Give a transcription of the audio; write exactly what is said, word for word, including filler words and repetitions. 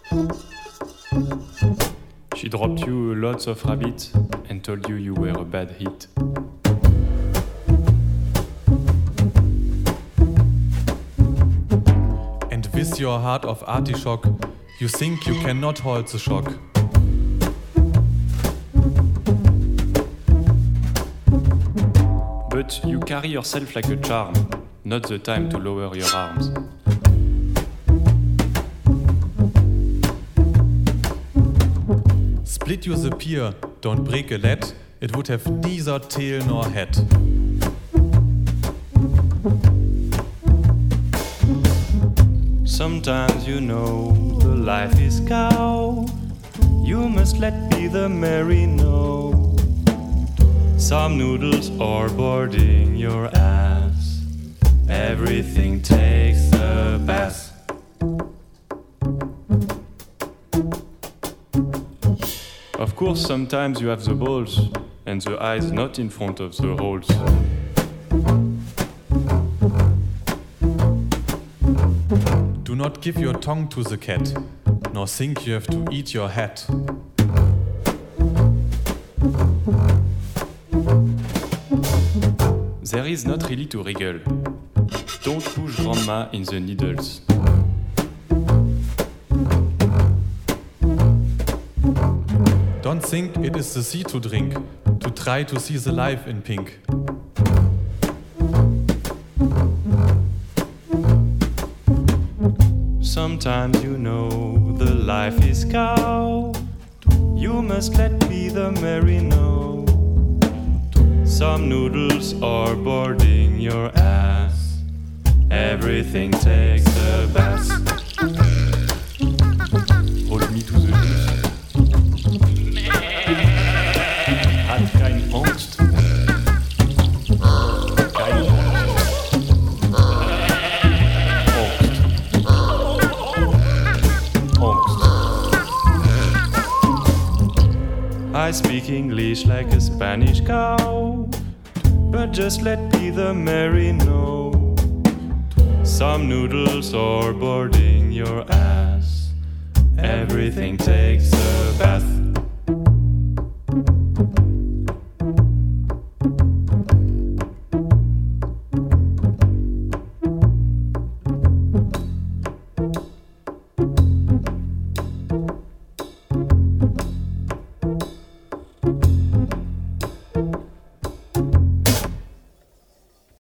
She dropped you lots of rabbits and told you you were a bad hit. And with your heart of artichoke, you think you cannot hold the shock. But you carry yourself like a charm, not the time to lower your arms. Split you the pier, don't break a lead, it would have neither tail nor head. Sometimes you know the life is cow, you must let be the merino. Some noodles are boarding your ass, everything takes a pass. Of course, sometimes you have the balls and the eyes not in front of the holes. Do not give your tongue to the cat, nor think you have to eat your hat. There is not really to wriggle. Don't push grandma in the needles. Don't think it is the sea to drink, to try to see the life in pink. Sometimes you know the life is cow, you must let be the merino. Some noodles are boarding your ass, everything takes a bath. Hold me to the juice. Hat kein Angst. Kein Angst. I speak English like a Spanish cow, but just let be the merino. Some noodles are boarding your ass, everything takes a bath.